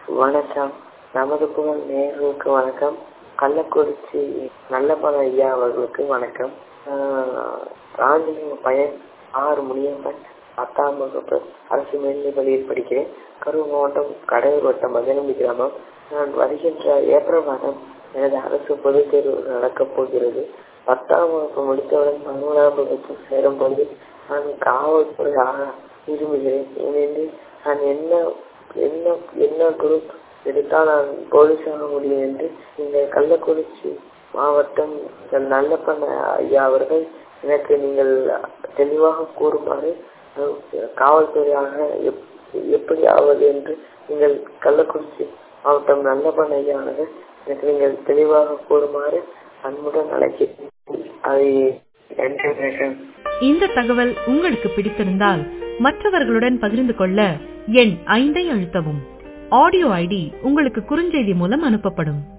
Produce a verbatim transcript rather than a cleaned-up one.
வணக்கம். நமது புகழ் நேயர்களுக்கு வணக்கம். கள்ளக்குறிச்சி நல்லப்பன ஐயா அவர்களுக்கு வணக்கம். ஆஹ் பையன் ஆறு முனியப்பன் பத்தாம் வகுப்பு அரசு மேல்நிலைப் பள்ளியில் படிக்கிறேன். கரூர் மாவட்டம் கடலூர் வட்டம் மதனம்பி கிராமம். நான் வருகின்ற ஏப்ரல் மாதம் எனது அரசு பொதுத் தேர்வு நடக்கப் போகிறது. பத்தாம் வகுப்பு முடித்தவுடன் பதினோராம் வகுப்பு சேரும் போது நான் காவல்துறை ஆக விரும்புகிறேன். ஏனெனில் நான் என்ன என்ன என்ன குரூப் எடுத்தால் நான் போலீஸ் ஆக முடியும் என்று நீங்கள் கள்ளக்குறிச்சி மாவட்டம் நல்லப்பன் ஐயா அவர்கள் எனக்கு நீங்கள் தெளிவாக கூறுமாறு, காவல்துறையாக எப்படி ஆவது என்று நீங்கள் கள்ளக்குறிச்சி மாவட்டம் நல்லப்பன் ஐயா அவர்கள் எனக்கு நீங்கள் தெளிவாக கூறுமாறு அன்புடன் அழைக்கிறேன். அதை இந்த தகவல் உங்களுக்கு பிடித்திருந்தால் மற்றவர்களுடன் பகிர்ந்து கொள்ள எண் ஐந்தை அழுத்தவும். ஆடியோ ஐடி உங்களுக்கு குறுஞ்செய்தி மூலம் அனுப்பப்படும்.